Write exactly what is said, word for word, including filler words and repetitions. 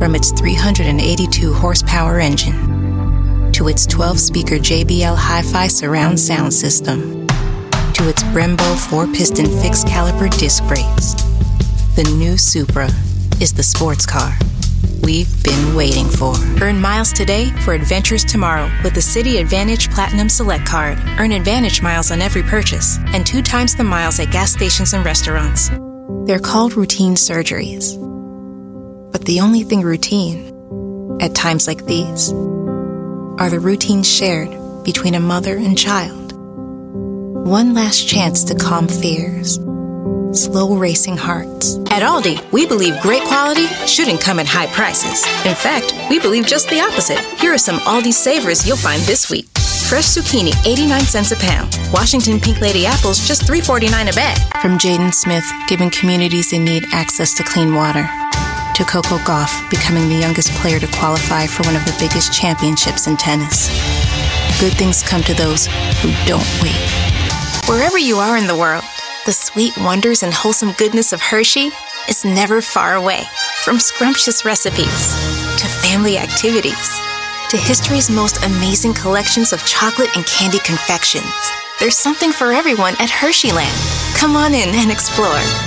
From its three hundred eighty-two horsepower engine, to its twelve-speaker J B L Hi-Fi surround sound system, to its Brembo four-piston fixed-caliper disc brakes, the new Supra is the sports car we've been waiting for. Earn miles today for adventures tomorrow with the Citi Advantage Platinum Select Card. Earn Advantage miles on every purchase and two times the miles at gas stations and restaurants. They're called routine surgeries. But the only thing routine, at times like these, are the routines shared between a mother and child. One last chance to calm fears, slow racing hearts. At Aldi, we believe great quality shouldn't come at high prices. In fact, we believe just the opposite. Here are some Aldi savers you'll find this week. Fresh zucchini, eighty-nine cents a pound. Washington Pink Lady apples, just three forty-nine a bag. From Jaden Smith, giving communities in need access to clean water, to Coco Gauff, becoming the youngest player to qualify for one of the biggest championships in tennis. Good things come to those who don't wait. Wherever you are in the world, the sweet wonders and wholesome goodness of Hershey is never far away. From scrumptious recipes, to family activities, to history's most amazing collections of chocolate and candy confections. There's something for everyone at Hersheyland. Come on in and explore.